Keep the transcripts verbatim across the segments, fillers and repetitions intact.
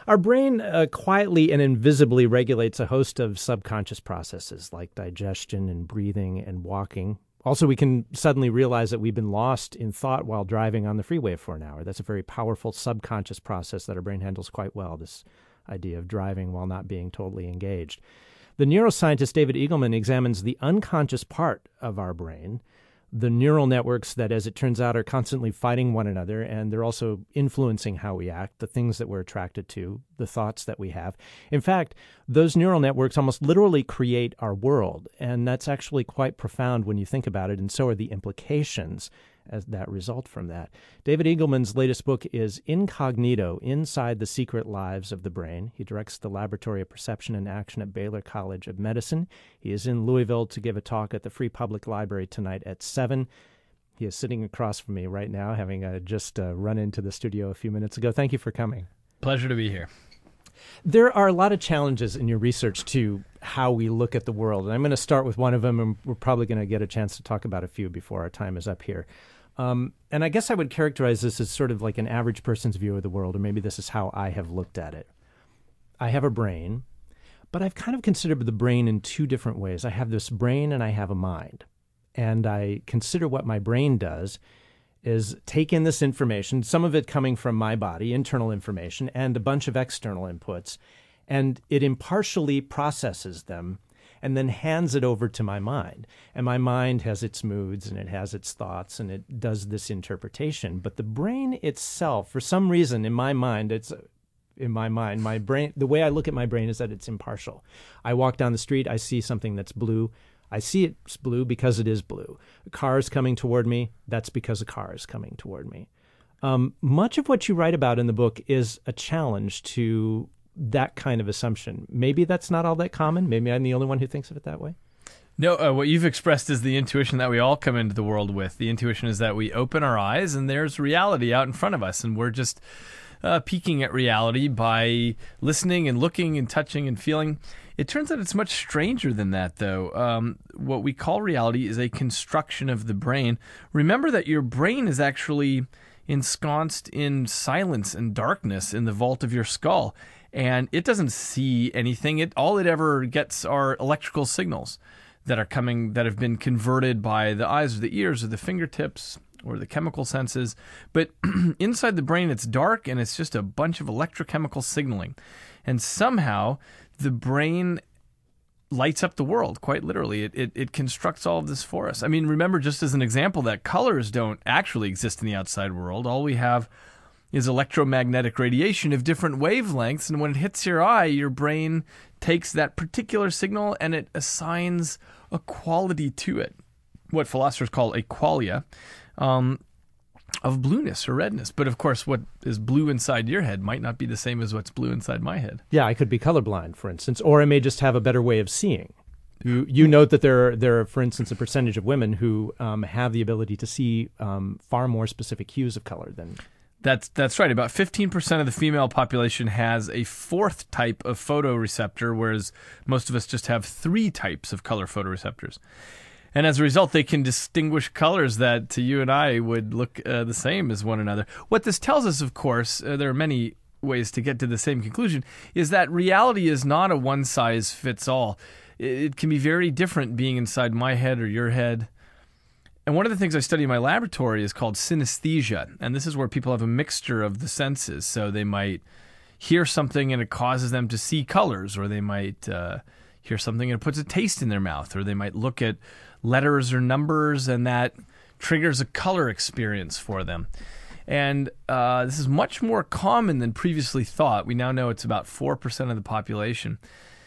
Our brain uh, quietly and invisibly regulates a host of subconscious processes like digestion and breathing and walking. Also, we can suddenly realize that we've been lost in thought while driving on the freeway for an hour. That's a very powerful subconscious process that our brain handles quite well, this idea of driving while not being totally engaged. The neuroscientist David Eagleman examines the unconscious part of our brain, the neural networks that, as it turns out, are constantly fighting one another, and they're also influencing how we act, the things that we're attracted to, the thoughts that we have. In fact, those neural networks almost literally create our world, and that's actually quite profound when you think about it, and so are the implications as that result from that. David Eagleman's latest book is Incognito, Inside the Secret Lives of the Brain. He directs the Laboratory of Perception and Action at Baylor College of Medicine. He is in Louisville to give a talk at the Free Public Library tonight at seven. He is sitting across from me right now, having uh, just uh, run into the studio a few minutes ago. Thank you for coming. Pleasure to be here. There are a lot of challenges in your research to how we look at the world, and I'm going to start with one of them, and we're probably going to get a chance to talk about a few before our time is up here. Um, and I guess I would characterize this as sort of like an average person's view of the world, or maybe this is how I have looked at it. I have a brain, but I've kind of considered the brain in two different ways. I have this brain and I have a mind. And I consider what my brain does is take in this information, some of it coming from my body, internal information, and a bunch of external inputs, and it impartially processes them and then hands it over to my mind. And my mind has its moods and it has its thoughts and it does this interpretation. But the brain itself, for some reason in my mind, it's in my mind, my brain, the way I look at my brain is that it's impartial. I walk down the street, I see something that's blue. I see it's blue because it is blue. A car is coming toward me, that's because a car is coming toward me. Um, much of what you write about in the book is a challenge to that kind of assumption. Maybe that's not all that common. Maybe I'm the only one who thinks of it that way. No, uh, what you've expressed is the intuition that we all come into the world with. The intuition is that we open our eyes and there's reality out in front of us, and we're just uh, peeking at reality by listening and looking and touching and feeling. It turns out it's much stranger than that, though. Um, what we call reality is a construction of the brain. Remember that your brain is actually ensconced in silence and darkness in the vault of your skull. And it doesn't see anything. It all it ever gets are electrical signals that are coming, that have been converted by the eyes or the ears or the fingertips or the chemical senses. But inside the brain, it's dark and it's just a bunch of electrochemical signaling. And somehow the brain lights up the world, quite literally. It, it it constructs all of this for us. I mean, remember, just as an example, that colors don't actually exist in the outside world. All we have is electromagnetic radiation of different wavelengths, and when it hits your eye, your brain takes that particular signal and it assigns a quality to it, what philosophers call a qualia, um, of blueness or redness. But of course, what is blue inside your head might not be the same as what's blue inside my head. Yeah, I could be colorblind, for instance, or I may just have a better way of seeing. You you note that there are, there are, for instance, a percentage of women who um, have the ability to see um, far more specific hues of color than... That's that's right. About fifteen percent of the female population has a fourth type of photoreceptor, whereas most of us just have three types of color photoreceptors. And as a result, they can distinguish colors that to you and I would look uh, the same as one another. What this tells us, of course, uh, there are many ways to get to the same conclusion, is that reality is not a one-size-fits-all. It, it can be very different being inside my head or your head. And one of the things I study in my laboratory is called synesthesia. And this is where people have a mixture of the senses. So they might hear something and it causes them to see colors, or they might uh, hear something and it puts a taste in their mouth, or they might look at letters or numbers and that triggers a color experience for them. And uh, this is much more common than previously thought. We now know it's about four percent of the population.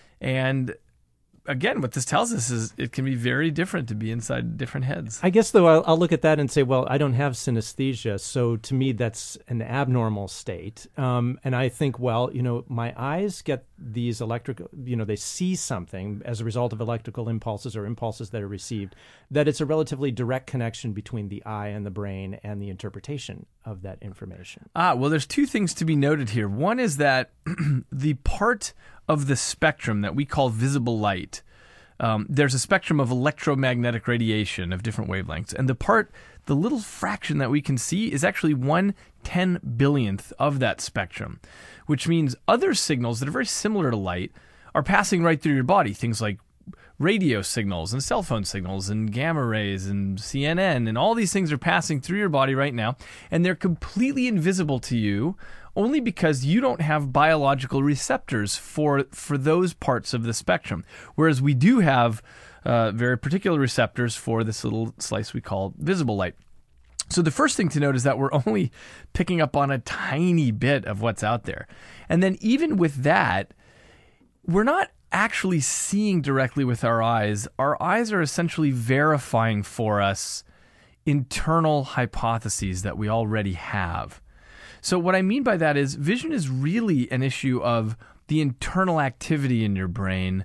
And again, what this tells us is it can be very different to be inside different heads. I guess, though, I'll, I'll look at that and say, well, I don't have synesthesia, so to me that's an abnormal state. Um, and I think, well, you know, my eyes get these electrical, you know, they see something as a result of electrical impulses or impulses that are received, that it's a relatively direct connection between the eye and the brain and the interpretation of that information. Ah, well, there's two things to be noted here. One is that the part of the spectrum that we call visible light, um, there's a spectrum of electromagnetic radiation of different wavelengths. And the part, the little fraction that we can see is actually one ten billionth of that spectrum, which means other signals that are very similar to light are passing right through your body. Things like radio signals and cell phone signals and gamma rays and C N N and all these things are passing through your body right now, and they're completely invisible to you only because you don't have biological receptors for for those parts of the spectrum, whereas we do have uh, very particular receptors for this little slice we call visible light. So the first thing to note is that we're only picking up on a tiny bit of what's out there. And then even with that, we're not actually seeing directly with our eyes. Our eyes are essentially verifying for us internal hypotheses that we already have. So what I mean by that is vision is really an issue of the internal activity in your brain.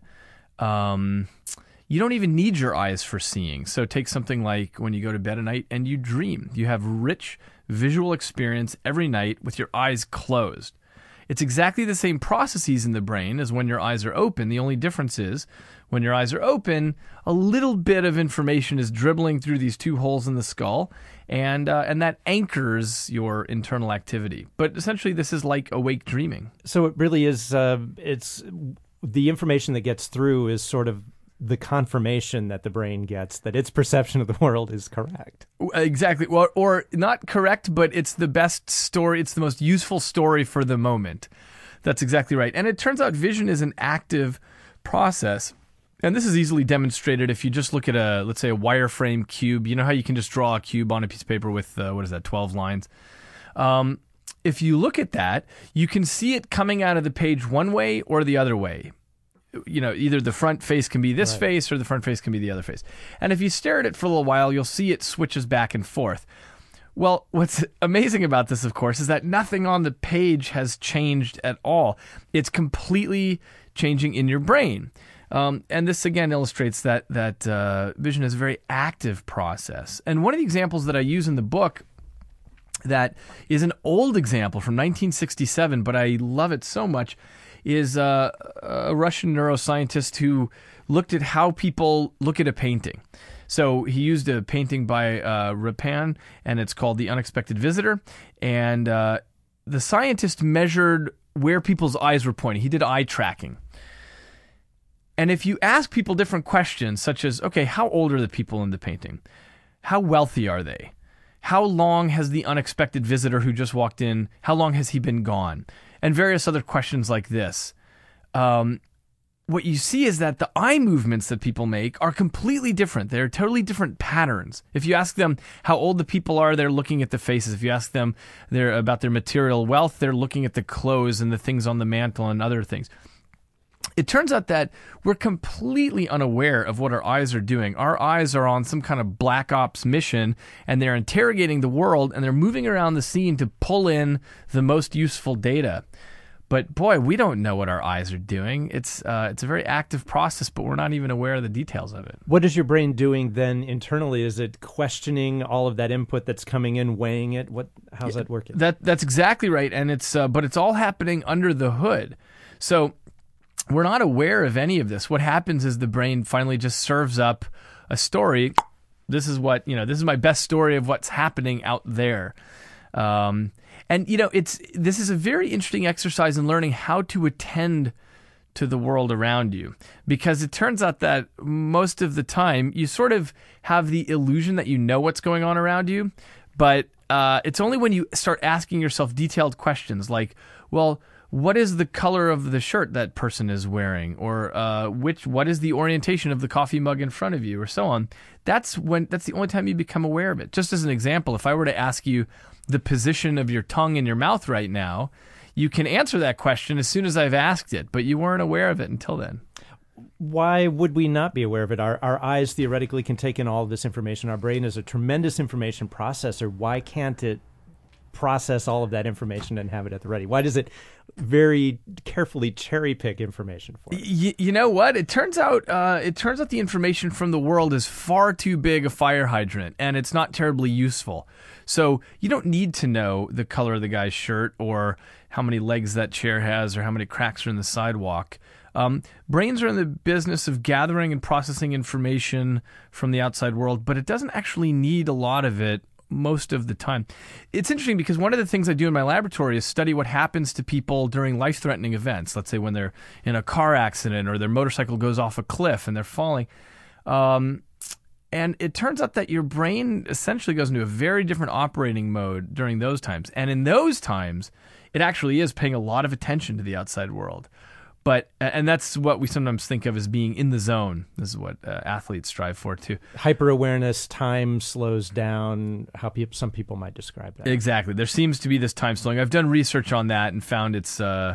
Um, you don't even need your eyes for seeing. So take something like when you go to bed at night and you dream. You have rich visual experience every night with your eyes closed. It's exactly the same processes in the brain as when your eyes are open. The only difference is when your eyes are open, a little bit of information is dribbling through these two holes in the skull, and uh, and that anchors your internal activity. But essentially, this is like awake dreaming. So it really is, uh, it's the information that gets through is sort of the confirmation that the brain gets that its perception of the world is correct. Exactly. Well, or not correct, but it's the best story. It's the most useful story for the moment. That's exactly right. And it turns out vision is an active process. And this is easily demonstrated if you just look at a, let's say, a wireframe cube. You know how you can just draw a cube on a piece of paper with, uh, what is that, twelve lines? Um, if you look at that, you can see it coming out of the page one way or the other way. You know, either the front face can be this right. face or the front face can be the other face. And if you stare at it for a little while, you'll see it switches back and forth. Well, what's amazing about this, of course, is that nothing on the page has changed at all. It's completely changing in your brain. Um, and this, again, illustrates that that uh, vision is a very active process. And one of the examples that I use in the book that is an old example from nineteen sixty-seven, but I love it so much, is uh, a Russian neuroscientist who looked at how people look at a painting. So he used a painting by uh, Rapin, and it's called The Unexpected Visitor. And uh, the scientist measured where people's eyes were pointing. He did eye tracking. And if you ask people different questions, such as, okay, how old are the people in the painting? How wealthy are they? How long has the unexpected visitor who just walked in, how long has he been gone? And various other questions like this. Um, what you see is that the eye movements that people make are completely different. They're totally different patterns. If you ask them how old the people are, they're looking at the faces. If you ask them they're about their material wealth, they're looking at the clothes and the things on the mantle and other things. It turns out that we're completely unaware of what our eyes are doing. Our eyes are on some kind of black ops mission, and they're interrogating the world, and they're moving around the scene to pull in the most useful data. But boy, we don't know what our eyes are doing. It's uh, it's a very active process, but we're not even aware of the details of it. What is your brain doing then internally? Is it questioning all of that input that's coming in, weighing it? What how's yeah, that working? That that's exactly right, and it's uh, but it's all happening under the hood. So we're not aware of any of this. What happens is the brain finally just serves up a story. This is what, you know, this is my best story of what's happening out there. Um, and, you know, it's this is a very interesting exercise in learning how to attend to the world around you. Because it turns out that most of the time you sort of have the illusion that you know what's going on around you. But uh, it's only when you start asking yourself detailed questions like, well, what is the color of the shirt that person is wearing, or uh, which what is the orientation of the coffee mug in front of you, or so on. That's when that's the only time you become aware of it. Just as an example, if I were to ask you the position of your tongue in your mouth right now, you can answer that question as soon as I've asked it, but you weren't aware of it until then. Why would we not be aware of it? Our, our eyes theoretically can take in all of this information. Our brain is a tremendous information processor. Why can't it process all of that information and have it at the ready? Why does it very carefully cherry pick information for us? Y- you know what? It turns out uh, it turns out the information from the world is far too big a fire hydrant, and it's not terribly useful. So you don't need to know the color of the guy's shirt or how many legs that chair has or how many cracks are in the sidewalk. Um, brains are in the business of gathering and processing information from the outside world, but it doesn't actually need a lot of it most of the time. It's interesting because one of the things I do in my laboratory is study what happens to people during life-threatening events. Let's say when they're in a car accident or their motorcycle goes off a cliff and they're falling. Um, and it turns out that your brain essentially goes into a very different operating mode during those times. And in those times, it actually is paying a lot of attention to the outside world. But and that's what we sometimes think of as being in the zone. This is what uh, athletes strive for too. Hyper-awareness, time slows down, how people, some people might describe that. Exactly. There seems to be this time slowing. I've done research on that and found it's uh,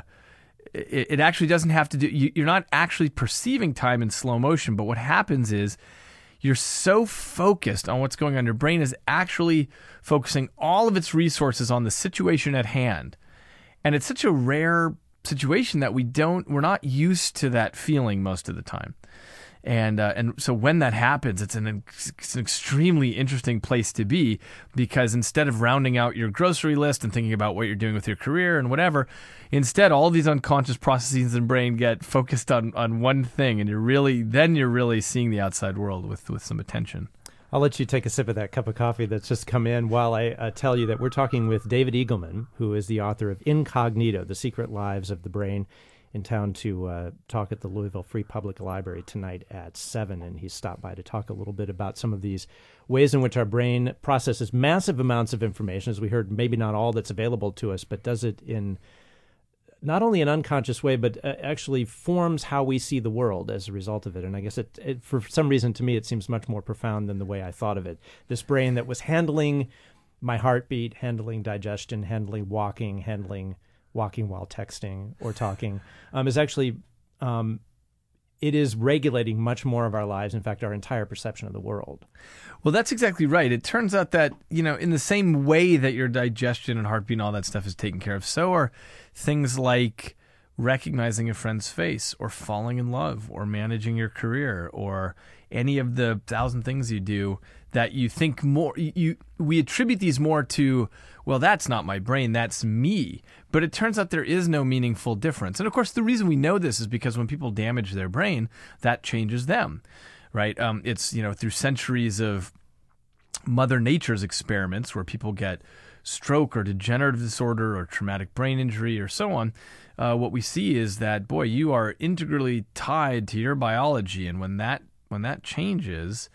it, it actually doesn't have to do. You, you're not actually perceiving time in slow motion, but what happens is you're so focused on what's going on. Your brain is actually focusing all of its resources on the situation at hand, and it's such a rare situation that we don't we're not used to that feeling most of the time, and uh, and so when that happens, it's an, it's an extremely interesting place to be, because instead of rounding out your grocery list and thinking about what you're doing with your career and whatever, instead all these unconscious processes in the brain get focused on on one thing, and you're really then you're really seeing the outside world with with some attention. I'll let you take a sip of that cup of coffee that's just come in while I uh, tell you that we're talking with David Eagleman, who is the author of Incognito, The Secret Lives of the Brain, in town to uh, talk at the Louisville Free Public Library tonight at seven. And he's stopped by to talk a little bit about some of these ways in which our brain processes massive amounts of information. As we heard, maybe not all that's available to us, but does it in not only an unconscious way, but uh, actually forms how we see the world as a result of it. And I guess it, it, for some reason, to me, it seems much more profound than the way I thought of it. This brain that was handling my heartbeat, handling digestion, handling walking, handling walking while texting or talking, um, is actually, um, it is regulating much more of our lives. In fact, our entire perception of the world. Well, that's exactly right. It turns out that, you know, in the same way that your digestion and heartbeat and all that stuff is taken care of, so are things like recognizing a friend's face or falling in love or managing your career or any of the thousand things you do that you think more, you, we attribute these more to, well, that's not my brain, that's me. But it turns out there is no meaningful difference. And of course, the reason we know this is because when people damage their brain, that changes them, right? Um, it's, you know, through centuries of Mother Nature's experiments where people get stroke or degenerative disorder or traumatic brain injury or so on, uh, what we see is that, boy, you are integrally tied to your biology. And when that when that changes,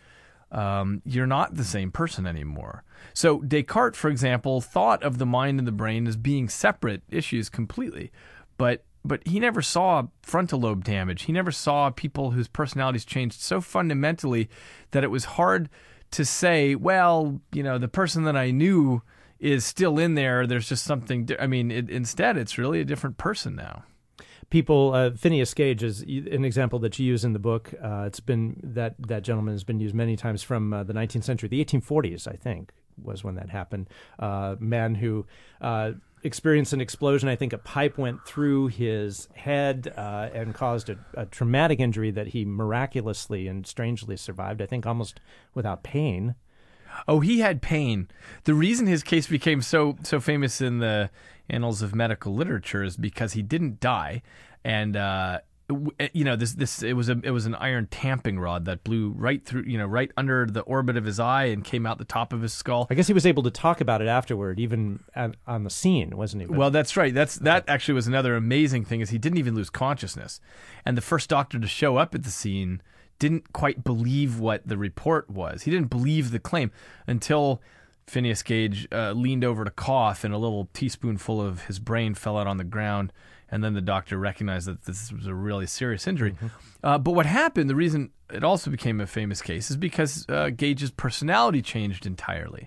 um, you're not the same person anymore. So Descartes, for example, thought of the mind and the brain as being separate issues completely. But but he never saw frontal lobe damage. He never saw people whose personalities changed so fundamentally that it was hard to say, well, you know, the person that I knew is still in there. There's just something. I mean, it, instead, it's really a different person now. People, uh, Phineas Gage is an example that you use in the book. Uh, it's been that that gentleman has been used many times from uh, the nineteenth century, the eighteen forties, I think, was when that happened. Uh, man who uh, experienced an explosion. I think a pipe went through his head uh, and caused a, a traumatic injury that he miraculously and strangely survived. I think almost without pain. Oh, he had pain. The reason his case became so so famous in the annals of medical literature is because he didn't die, and uh, you know this this it was a it was an iron tamping rod that blew right through you know right under the orbit of his eye and came out the top of his skull. I guess he was able to talk about it afterward, even at, on the scene, wasn't he? But, well, that's right. That's that actually was another amazing thing, is he didn't even lose consciousness, and the first doctor to show up at the scene didn't quite believe what the report was. He didn't believe the claim until Phineas Gage uh, leaned over to cough and a little teaspoonful of his brain fell out on the ground, and then the doctor recognized that this was a really serious injury. Mm-hmm. Uh, but what happened, the reason it also became a famous case, is because uh, Gage's personality changed entirely.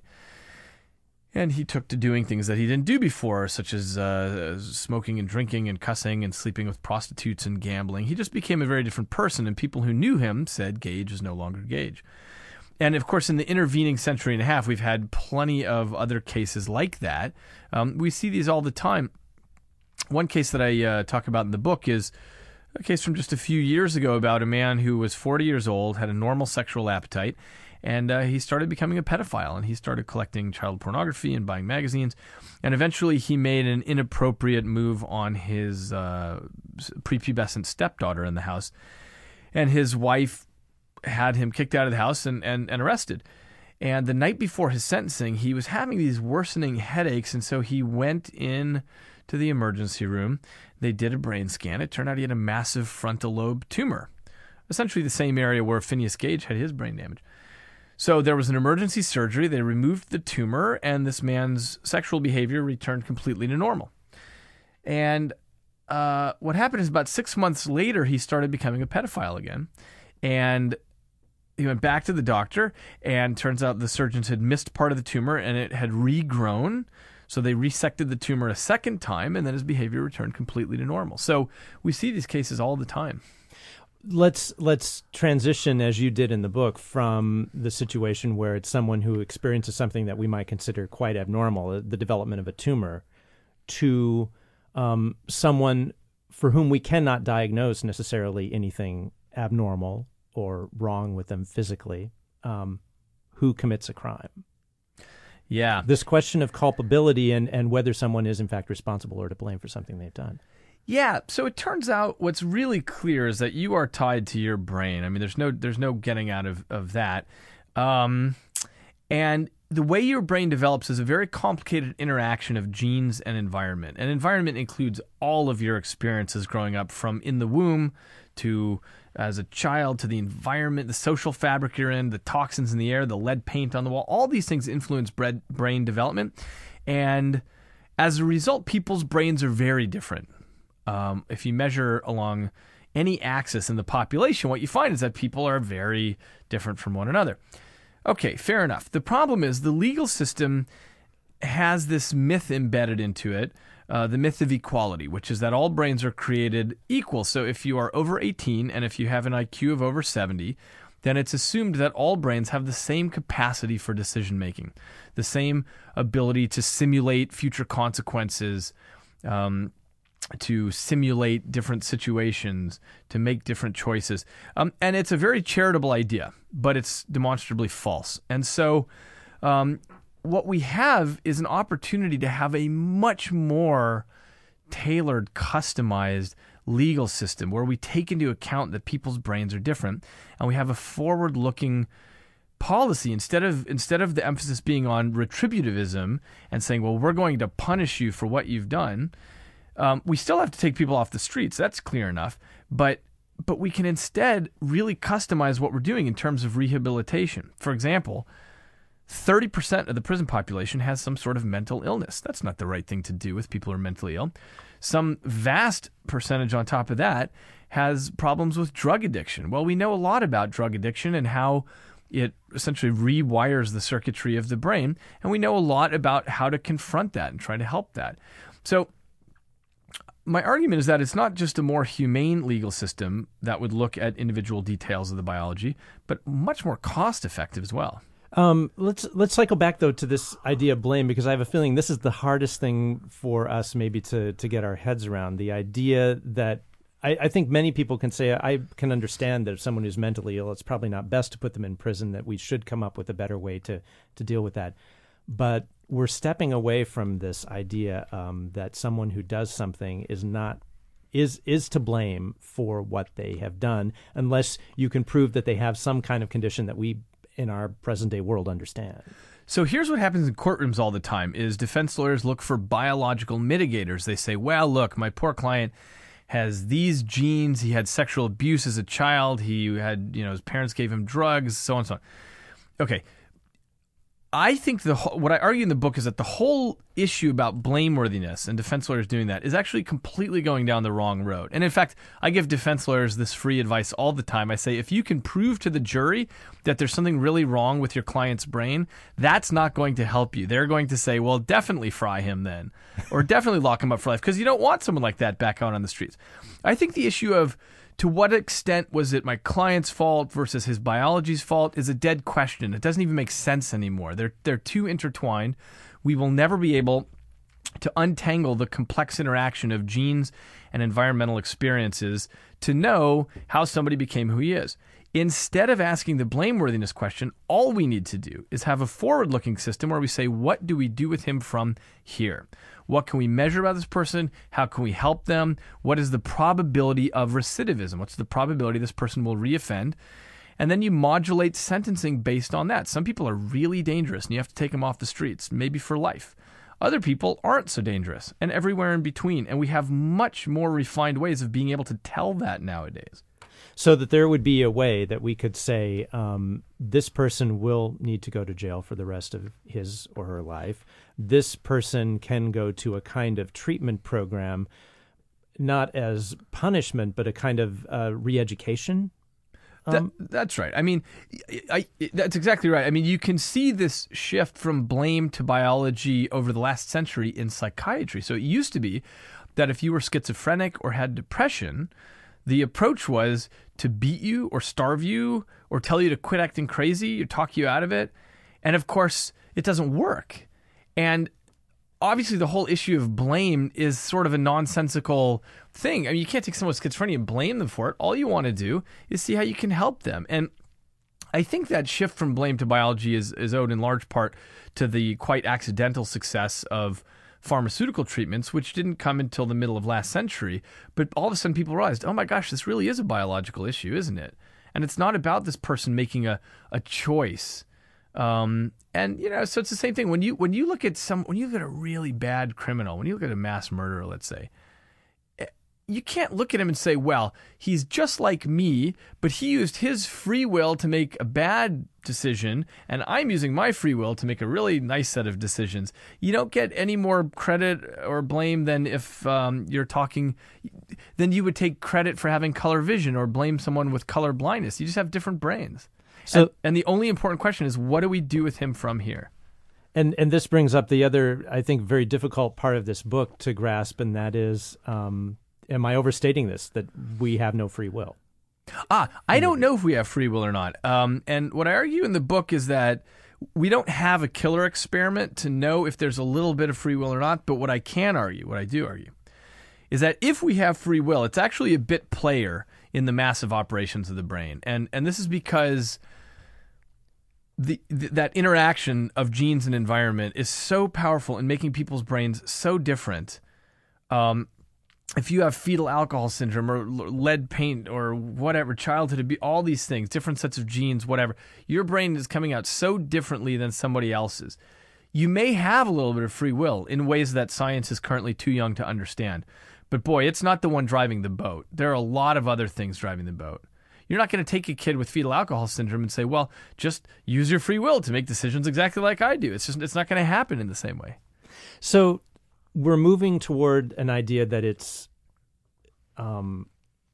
And he took to doing things that he didn't do before, such as uh, smoking and drinking and cussing and sleeping with prostitutes and gambling. He just became a very different person, and people who knew him said Gage is no longer Gage. And, of course, in the intervening century and a half, we've had plenty of other cases like that. Um, we see these all the time. One case that I uh, talk about in the book is a case from just a few years ago about a man who was forty years old, had a normal sexual appetite, and uh, he started becoming a pedophile, and he started collecting child pornography and buying magazines. And eventually he made an inappropriate move on his uh, prepubescent stepdaughter in the house. And his wife had him kicked out of the house and, and, and arrested. And the night before his sentencing, he was having these worsening headaches, and so he went in to the emergency room. They did a brain scan. It turned out he had a massive frontal lobe tumor, essentially the same area where Phineas Gage had his brain damage. So there was an emergency surgery. They removed the tumor, and this man's sexual behavior returned completely to normal. And uh, what happened is about six months later, he started becoming a pedophile again. And he went back to the doctor, and turns out the surgeons had missed part of the tumor, and it had regrown. So they resected the tumor a second time, and then his behavior returned completely to normal. So we see these cases all the time. Let's let's transition, as you did in the book, from the situation where it's someone who experiences something that we might consider quite abnormal, the development of a tumor, to um, someone for whom we cannot diagnose necessarily anything abnormal or wrong with them physically, um, who commits a crime. Yeah. This question of culpability and, and whether someone is in fact responsible or to blame for something they've done. Yeah, so it turns out what's really clear is that you are tied to your brain. I mean, there's no there's no getting out of, of that. Um, and the way your brain develops is a very complicated interaction of genes and environment. And environment includes all of your experiences growing up, from in the womb to as a child, to the environment, the social fabric you're in, the toxins in the air, the lead paint on the wall. All these things influence brain development. And as a result, people's brains are very different. Um, if you measure along any axis in the population, what you find is that people are very different from one another. Okay, fair enough. The problem is the legal system has this myth embedded into it, uh, the myth of equality, which is that all brains are created equal. So if you are over eighteen and if you have an I Q of over seventy, then it's assumed that all brains have the same capacity for decision making, the same ability to simulate future consequences, um, to simulate different situations, to make different choices. Um, and it's a very charitable idea, but it's demonstrably false. And so um, what we have is an opportunity to have a much more tailored, customized legal system where we take into account that people's brains are different, and we have a forward-looking policy instead of instead of the emphasis being on retributivism and saying, well, we're going to punish you for what you've done. Um, we still have to take people off the streets. That's clear enough. But but we can instead really customize what we're doing in terms of rehabilitation. For example, thirty percent of the prison population has some sort of mental illness. That's not the right thing to do with people who are mentally ill. Some vast percentage on top of that has problems with drug addiction. Well, we know a lot about drug addiction and how it essentially rewires the circuitry of the brain. And we know a lot about how to confront that and try to help that. So my argument is that it's not just a more humane legal system that would look at individual details of the biology, but much more cost-effective as well. Um, let's let's cycle back, though, to this idea of blame, because I have a feeling this is the hardest thing for us maybe to, to get our heads around. The idea that I, I think many people can say, I can understand that if someone who's mentally ill, it's probably not best to put them in prison, that we should come up with a better way to, to deal with that. But we're stepping away from this idea um, that someone who does something is not is is to blame for what they have done, unless you can prove that they have some kind of condition that we in our present day world understand. So here's what happens in courtrooms all the time is defense lawyers look for biological mitigators. They say, well, look, my poor client has these genes. He had sexual abuse as a child. He had, you know, his parents gave him drugs, so on and so on. Okay. I think the what I argue in the book is that the whole issue about blameworthiness and defense lawyers doing that is actually completely going down the wrong road. And in fact, I give defense lawyers this free advice all the time. I say, if you can prove to the jury that there's something really wrong with your client's brain, that's not going to help you. They're going to say, well, definitely fry him then, or definitely lock him up for life, because you don't want someone like that back out on the streets. I think the issue of to what extent was it my client's fault versus his biology's fault is a dead question. It doesn't even make sense anymore. They're they're too intertwined. We will never be able to untangle the complex interaction of genes and environmental experiences to know how somebody became who he is. Instead of asking the blameworthiness question, all we need to do is have a forward-looking system where we say, what do we do with him from here? What can we measure about this person? How can we help them? What is the probability of recidivism? What's the probability this person will reoffend? And then you modulate sentencing based on that. Some people are really dangerous and you have to take them off the streets, maybe for life. Other people aren't so dangerous, and everywhere in between. And we have much more refined ways of being able to tell that nowadays. So that there would be a way that we could say, um, this person will need to go to jail for the rest of his or her life. This person can go to a kind of treatment program, not as punishment, but a kind of uh, re-education. Um, that, that's right. I mean, I, I, that's exactly right. I mean, you can see this shift from blame to biology over the last century in psychiatry. So it used to be that if you were schizophrenic or had depression, the approach was to beat you or starve you or tell you to quit acting crazy or talk you out of it. And of course, it doesn't work. And obviously, the whole issue of blame is sort of a nonsensical thing. I mean, you can't take someone with schizophrenia and blame them for it. All you want to do is see how you can help them. And I think that shift from blame to biology is, is owed in large part to the quite accidental success of pharmaceutical treatments, which didn't come until the middle of last century. But all of a sudden, people realized, oh my gosh, this really is a biological issue, isn't it? And it's not about this person making a, a choice. Um, and you know, so it's the same thing when you when you look at some when you look at a really bad criminal, when you look at a mass murderer, let's say, you can't look at him and say, well, he's just like me, but he used his free will to make a bad decision, and I'm using my free will to make a really nice set of decisions. You don't get any more credit or blame than if um, you're talking, than you would take credit for having color vision or blame someone with color blindness. You just have different brains. So, and, and the only important question is, what do we do with him from here? And and this brings up the other, I think, very difficult part of this book to grasp, and that is, um, am I overstating this, that we have no free will? Ah, I don't know if we have free will or not. Um, and what I argue in the book is that we don't have a killer experiment to know if there's a little bit of free will or not. But what I can argue, what I do argue, is that if we have free will, it's actually a bit player in the massive operations of the brain. And and this is because The, th- that interaction of genes and environment is so powerful in making people's brains so different. Um, if you have fetal alcohol syndrome or lead paint or whatever, childhood abuse, all these things, different sets of genes, whatever, your brain is coming out so differently than somebody else's. You may have a little bit of free will in ways that science is currently too young to understand. But boy, it's not the one driving the boat. There are a lot of other things driving the boat. You're not going to take a kid with fetal alcohol syndrome and say, well, just use your free will to make decisions exactly like I do. It's just, it's not going to happen in the same way. So we're moving toward an idea that it's, um,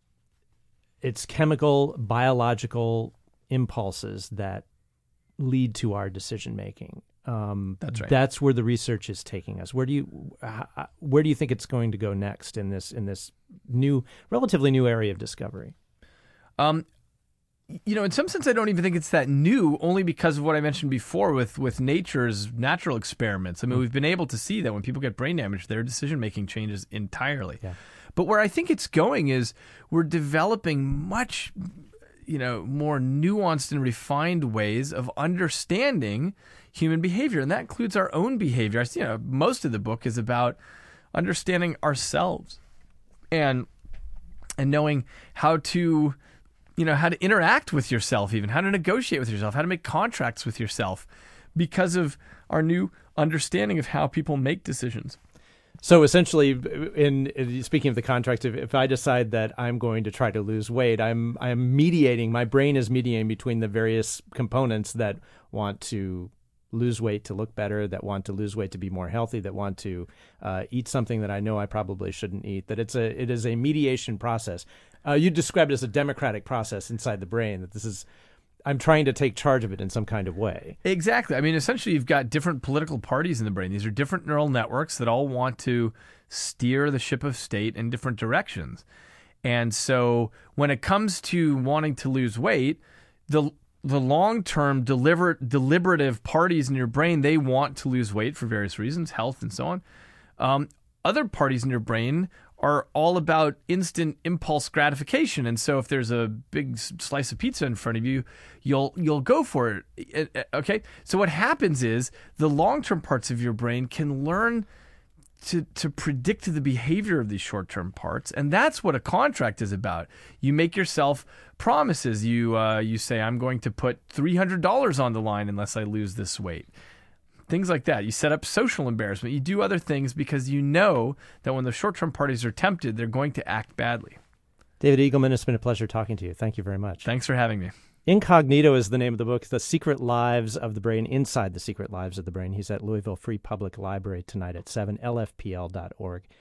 it's chemical, biological impulses that lead to our decision making. Um, that's right. That's where the research is taking us. Where do you, uh, where do you think it's going to go next in this, in this new, relatively new area of discovery? Um, you know, in some sense, I don't even think it's that new, only because of what I mentioned before with, with nature's natural experiments. I mean, we've been able to see that when people get brain damage, their decision-making changes entirely. Yeah. But where I think it's going is we're developing much, you know, more nuanced and refined ways of understanding human behavior. And that includes our own behavior. You know, most of the book is about understanding ourselves and, and knowing how to... you know, how to interact with yourself, even how to negotiate with yourself, how to make contracts with yourself because of our new understanding of how people make decisions. So essentially, in, in speaking of the contract, if, if I decide that I'm going to try to lose weight, I'm I'm mediating, my brain is mediating between the various components that want to lose weight to look better, that want to lose weight to be more healthy, that want to uh, eat something that I know I probably shouldn't eat, that it's a it is a mediation process. Uh, you described it as a democratic process inside the brain, that this is, I'm trying to take charge of it in some kind of way. Exactly. I mean, essentially, you've got different political parties in the brain. These are different neural networks that all want to steer the ship of state in different directions. And so when it comes to wanting to lose weight, the the long-term deliver, deliberative parties in your brain, they want to lose weight for various reasons, health and so on. Um, other parties in your brain are all about instant impulse gratification. And so if there's a big slice of pizza in front of you, you'll you'll go for it. Okay? So what happens is the long-term parts of your brain can learn to, to predict the behavior of these short-term parts. And that's what a contract is about. You make yourself promises. You, uh, you say, I'm going to put three hundred dollars on the line unless I lose this weight. Things like that. You set up social embarrassment. You do other things because you know that when the short-term parties are tempted, they're going to act badly. David Eagleman, it's been a pleasure talking to you. Thank you very much. Thanks for having me. Incognito is the name of the book, The Secret Lives of the Brain, Inside the Secret Lives of the Brain. He's at Louisville Free Public Library tonight at seven, L F P L dot org.